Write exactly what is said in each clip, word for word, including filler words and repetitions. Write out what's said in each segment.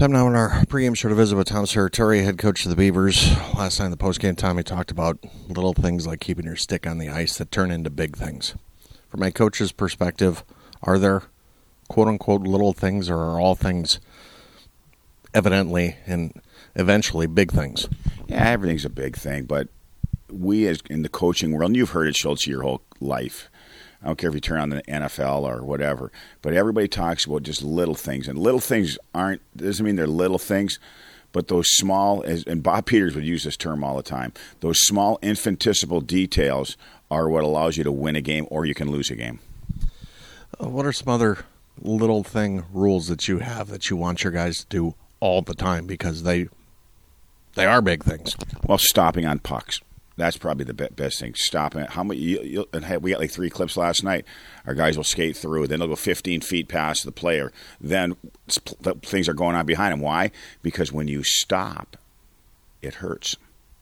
Time now in our pregame show to visit with Tom Serratore, head coach of the Beavers. Last night in the postgame, Tommy talked about little things like keeping your stick on the ice that turn into big things. From a coach's perspective, are there quote-unquote little things, or are all things evidently and eventually big things? Yeah, everything's a big thing, but we as in the coaching world, and you've heard it, Schultz, your whole life. I don't care if you turn on the N F L or whatever, but everybody talks about just little things. And little things aren't, doesn't mean they're little things, but those small, and Bob Peters would use this term all the time, those small infinitesimal details are what allows you to win a game or you can lose a game. Uh, what are some other little thing rules that you have that you want your guys to do all the time because they they are big things? Well, stopping on pucks. That's probably the best thing. Stopping it. How many? You, you, we got like three clips last night. Our guys will skate through. Then they'll go fifteen feet past the player. Then things are going on behind them. Why? Because when you stop, it hurts.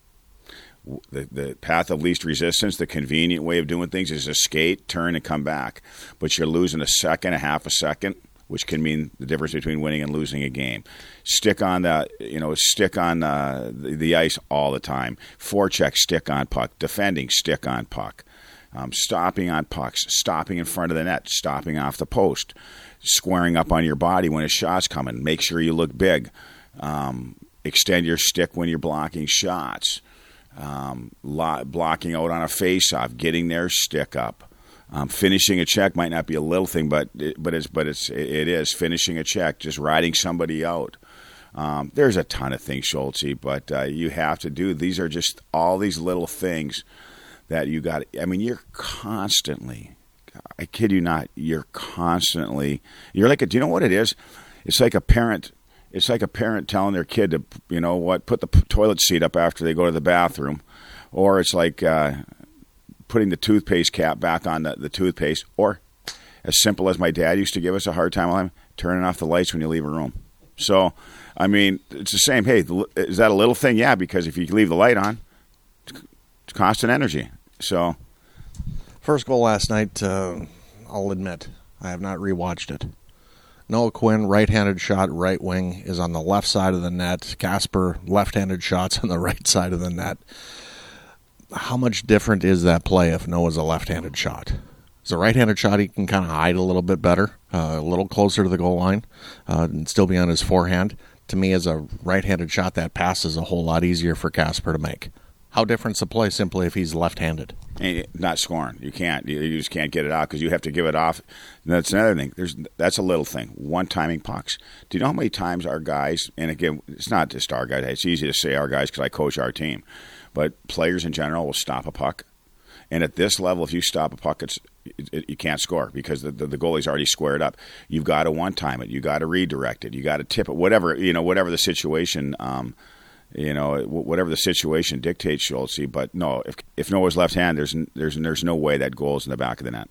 The, the path of least resistance, the convenient way of doing things is to skate, turn, and come back. But you're losing a second, a half a second, which can mean the difference between winning and losing a game. Stick on the, you know, stick on uh, the, the ice all the time. Forecheck, stick on puck. Defending, stick on puck. Um, stopping on pucks. Stopping in front of the net. Stopping off the post. Squaring up on your body when a shot's coming. Make sure you look big. Um, extend your stick when you're blocking shots. Um, lo- blocking out on a face-off. Getting their stick up. Um, finishing a check might not be a little thing, but it, but it's but it's it is finishing a check, just riding somebody out. Um, there's a ton of things, Schultz, but uh, you have to do. These are just all these little things that you got. I mean, you're constantly. I kid you not. You're constantly. You're like a. Do you know what it is? It's like a parent. It's like a parent telling their kid to, you know what, put the toilet seat up after they go to the bathroom, or it's like. Uh, putting the toothpaste cap back on the, the toothpaste, or as simple as my dad used to give us a hard time on, turning off the lights when you leave a room. So, I mean, it's the same. Hey, is that a little thing? Yeah, because if you leave the light on, it's constant energy. So, first goal last night, uh, I'll admit, I have not rewatched it. Noah Quinn, right-handed shot, right wing, is on the left side of the net. Casper, left-handed shots on the right side of the net. How much different is that play if Noah's a left-handed shot? Is a right-handed shot he can kind of hide a little bit better, uh, a little closer to the goal line, uh, and still be on his forehand. To me, as a right-handed shot, that pass is a whole lot easier for Casper to make. How different's the play simply if he's left-handed? And not scoring. You can't. You just can't get it out because you have to give it off. And that's another thing. There's That's a little thing. One-timing pucks. Do you know how many times our guys, and again, it's not just our guys. It's easy to say our guys because I coach our team. But players in general will stop a puck. And at this level, if you stop a puck, it's, it, it, you can't score because the, the, the goalie's already squared up. You've got to one-time it. You've got to redirect it. You've got to tip it. Whatever, you know, whatever the situation, um, you know, whatever the situation dictates, Schultz. But no, if if Noah's left hand, there's, there's, there's no way that goal's in the back of the net.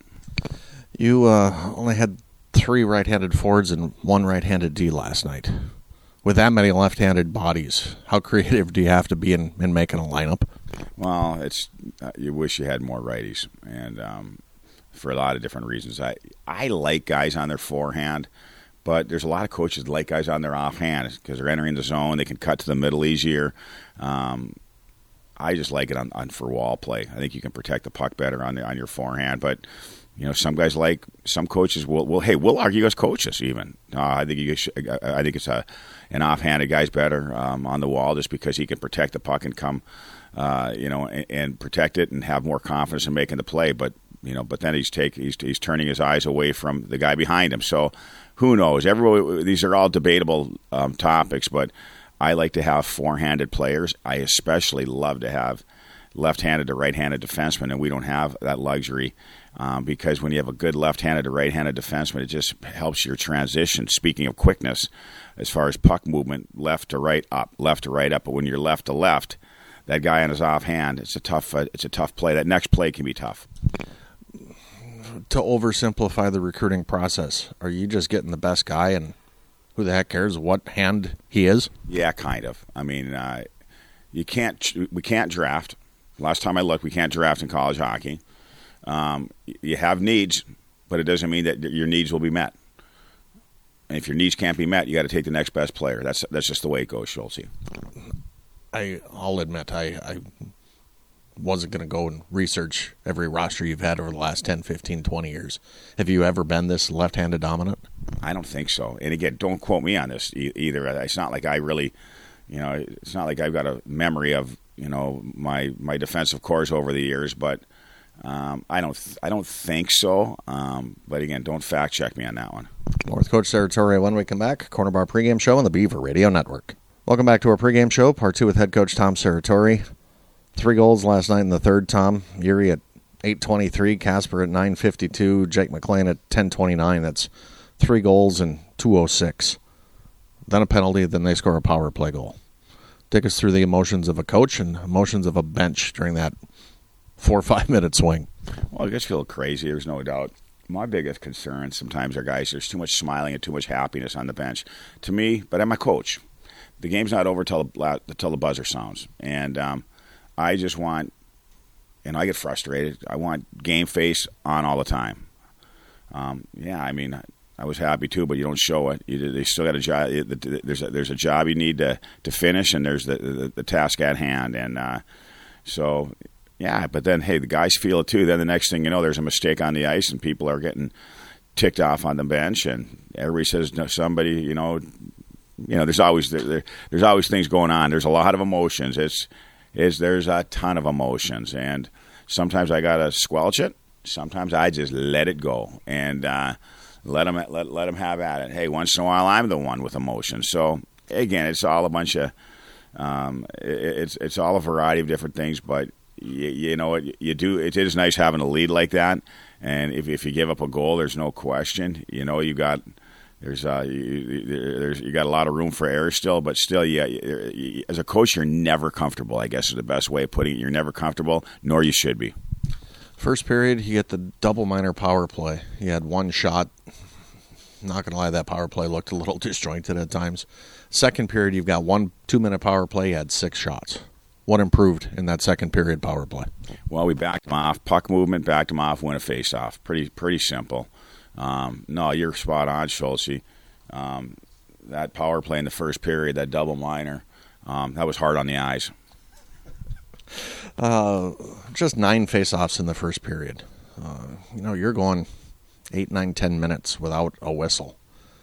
You uh, only had three right-handed forwards and one right-handed D last night. With that many left-handed bodies, how creative do you have to be in, in making a lineup? Well, it's uh, you wish you had more righties, and um, for a lot of different reasons. I I like guys on their forehand, but there's a lot of coaches that like guys on their offhand because they're entering the zone. They can cut to the middle easier. Um, I just like it on, on for wall play. I think you can protect the puck better on the, on your forehand, but. You know, some guys like some coaches will. Will hey, we'll argue as coaches even. Uh, I think you. Should, I think it's a an offhanded guy's better um, on the wall just because he can protect the puck and come, uh, you know, and, and protect it and have more confidence in making the play. But you know, but then he's take he's he's turning his eyes away from the guy behind him. So who knows? Everybody, these are all debatable um, topics, but I like to have four-handed players. I especially love to have left-handed to right-handed defensemen, and we don't have that luxury. Um, because when you have a good left-handed to right-handed defenseman, it just helps your transition. Speaking of quickness, as far as puck movement, left to right, up, left to right, up. But when you're left to left, that guy on his offhand, it's a tough, uh, it's a tough play. That next play can be tough. To oversimplify the recruiting process, are you just getting the best guy, and who the heck cares what hand he is? Yeah, kind of. I mean, uh, you can't. We can't draft. Last time I looked, we can't draft in college hockey. Um, you have needs, but it doesn't mean that your needs will be met. And if your needs can't be met, you got to take the next best player. That's that's just the way it goes, Schultz. I, I'll admit, I, I wasn't going to go and research every roster you've had over the last ten, fifteen, twenty years. Have you ever been this left-handed dominant? I don't think so. And again, don't quote me on this e- either. It's not like I really, you know, it's not like I've got a memory of, you know, my, my defensive cores over the years, but um, I don't th- I don't think so. Um, but again, don't fact check me on that one. More with Coach Serratore when we come back. Corner Bar pregame show on the Beaver Radio Network. Welcome back to our pregame show, part two with head coach Tom Serratore. Three goals last night in the third, Tom. Yuri at eight twenty-three, Casper at nine fifty-two, Jake McLean at ten twenty-nine. That's three goals and two oh six. Then a penalty, then they score a power play goal. Take us through the emotions of a coach and emotions of a bench during that four or five minute swing. Well, I just feel crazy, there's no doubt. My biggest concern sometimes are guys, there's too much smiling and too much happiness on the bench. To me, but I'm a coach. The game's not over till the, till the buzzer sounds. And um, I just want, and I get frustrated, I want game face on all the time. Um, yeah, I mean, I was happy too, but you don't show it. You, they still got a job. There's a, there's a job you need to, to finish, and there's the, the, the task at hand. And uh, so, yeah, but then, hey, the guys feel it too. Then the next thing you know, there's a mistake on the ice, and people are getting ticked off on the bench, and everybody says no, somebody, you know, you know, there's always there, there, there's always things going on. There's a lot of emotions. It's is there's a ton of emotions, and sometimes I gotta squelch it. Sometimes I just let it go and uh, let them let let them have at it. Hey, once in a while I'm the one with emotions. So again, it's all a bunch of um, it, it's it's all a variety of different things. But you, you know what you do. It is nice having a lead like that, and if if you give up a goal, there's no question. You know you got. There's uh, you, there's you got a lot of room for error still, but still, yeah. You, as a coach, you're never comfortable. I guess is the best way of putting it. You're never comfortable, nor you should be. First period, you get the double minor power play. You had one shot. Not gonna lie, that power play looked a little disjointed at times. Second period, you've got one two-minute power play. You had six shots. What improved in that second period power play? Well, we backed them off. Puck movement, backed them off, win a face-off. Pretty pretty simple. Um, no, you're spot on, Schultz. Um, that power play in the first period, that double minor, um, that was hard on the eyes. Uh, just nine face-offs in the first period. Uh, you know, you're going eight, nine, ten minutes without a whistle.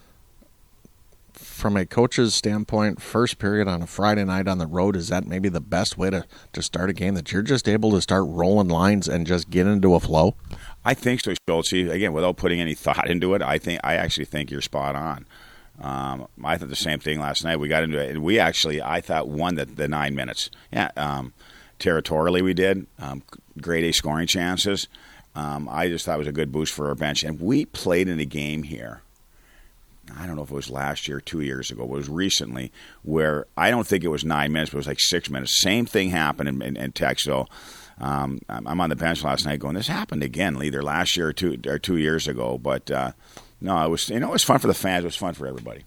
From a coach's standpoint, first period on a Friday night on the road, is that maybe the best way to, to start a game, that you're just able to start rolling lines and just get into a flow? I think so, Schultz. Again, without putting any thought into it, I think I actually think you're spot on. Um, I thought the same thing last night. We got into it, and we actually, I thought, won the, the nine minutes. Yeah, um, territorially we did. Um, grade A scoring chances. Um, I just thought it was a good boost for our bench. And we played in a game here. I don't know if it was last year or two years ago, but it was recently, where I don't think it was nine minutes, but it was like six minutes. Same thing happened in, in, in Tech. So um, I'm on the bench last night going, this happened again, either last year or two or two years ago. But uh, no, it was you know it was fun for the fans. It was fun for everybody.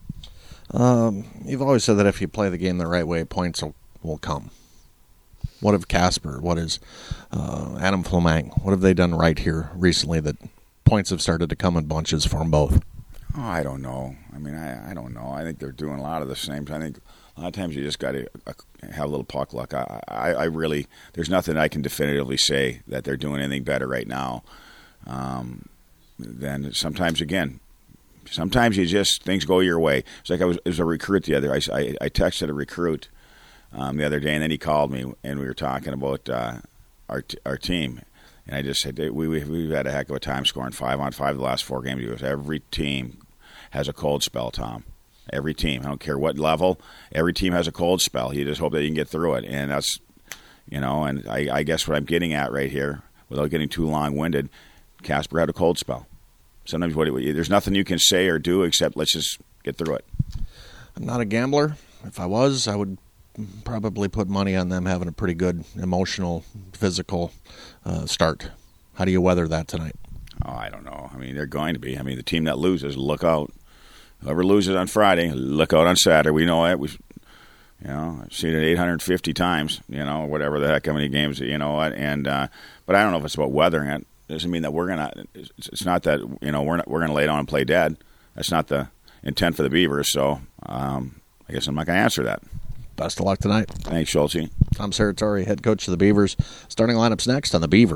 Um, you've always said that if you play the game the right way, points will, will come. What of Casper? What is uh, Adam Flamang? What have they done right here recently that points have started to come in bunches for them both? Oh, I don't know. I mean, I, I don't know. I think they're doing a lot of the same. I think a lot of times you just got to uh, have a little puck luck. I, I, I really, there's nothing I can definitively say that they're doing anything better right now. Um, then sometimes, again, sometimes you just, things go your way. It's like I was, it was a recruit the other, I, I, I texted a recruit um, the other day, and then he called me, and we were talking about uh, our our team. And I just said, we, we, we've had a heck of a time scoring five on five the last four games. He goes, every team has a cold spell, Tom. Every team. I don't care what level. Every team has a cold spell. You just hope that you can get through it. And that's, you know, and I, I guess what I'm getting at right here, without getting too long-winded, Casper had a cold spell. Sometimes what it, there's nothing you can say or do except let's just get through it. I'm not a gambler. If I was, I would probably put money on them having a pretty good emotional, physical uh, start. How do you weather that tonight? Oh, I don't know. I mean, they're going to be. I mean, the team that loses, look out. Whoever loses on Friday, look out on Saturday. We know it. We've, you know, I've seen it eight hundred fifty times. You know, whatever the heck, how many games. You know what? And uh, but I don't know if it's about weathering it. It doesn't mean that we're gonna. It's, it's not that you know we're not, we're gonna lay down and play dead. That's not the. and ten for the Beavers. So um, I guess I'm not going to answer that. Best of luck tonight. Thanks, Schulte. Tom Serratori, head coach of the Beavers. Starting lineups next on the Beavers.